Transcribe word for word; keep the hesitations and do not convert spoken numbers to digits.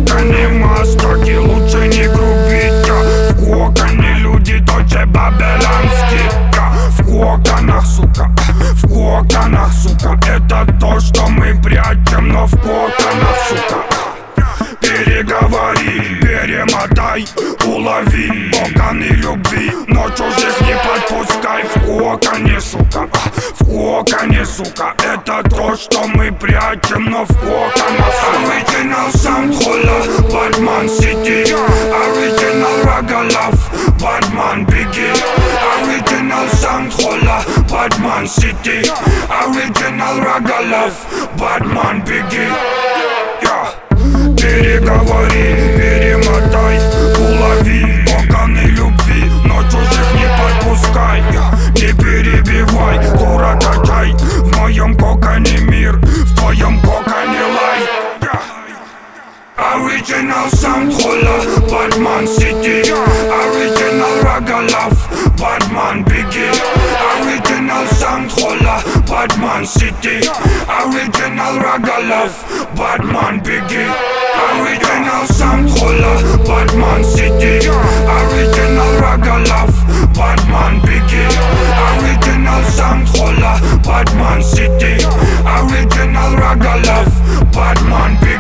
коконе мастоки, лучше не грубить. В коконе люди Дольче Бабелянский. В коконах, сука, в коконах, сука. Это то, что мы прячем, но в коконах, сука. Переговори, перемотай, улови коконы любви, но чужих не подпускай. В коконе, сука, в коконе, сука. Это то, что мы прячем, но в коконах. Original sound holla, Batman City. Original Ragga Love, Batman Biggie. Original sound holla, Batman City. Original Ragga Love, Batman Biggie. Yeah. Переговори, перемотай, улови коконы любви, но чужих не подпускай. Не перебивай, дура качай. В моем коконе мир, в твоем коконе лай. Original sound holla, Batman City. Original Ragga Love, Batman Biggie. Original sound holla, Batman City. Original Ragga Love, Batman Biggie. Original sound holla, Batman City. Original Ragga Love, Batman Biggie. Original sound holla, Batman City. Original Ragga Love, Batman Biggie.